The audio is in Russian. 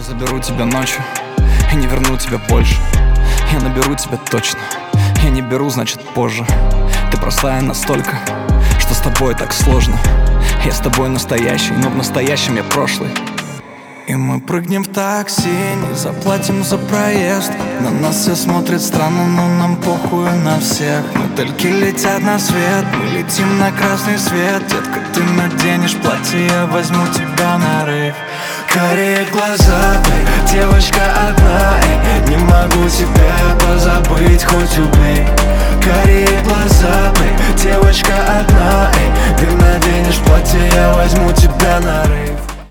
Я заберу тебя ночью и не верну тебя больше. Я наберу тебя точно, я не беру, значит позже. Ты простая настолько, что с тобой так сложно. Я с тобой настоящий, но в настоящем я прошлый. И мы прыгнем в такси, не заплатим за проезд. На нас все смотрят странно, но нам похуй на всех. Мотыльки летят на свет, мы летим на красный свет. Детка, ты наденешь платье, я возьму тебя на рейв. Карие глаза, эй, девочка одна, эй, не могу тебя позабыть, хоть убей. Карие глаза, эй, девочка одна, эй, ты наденешь платье, я возьму тебя на рейв.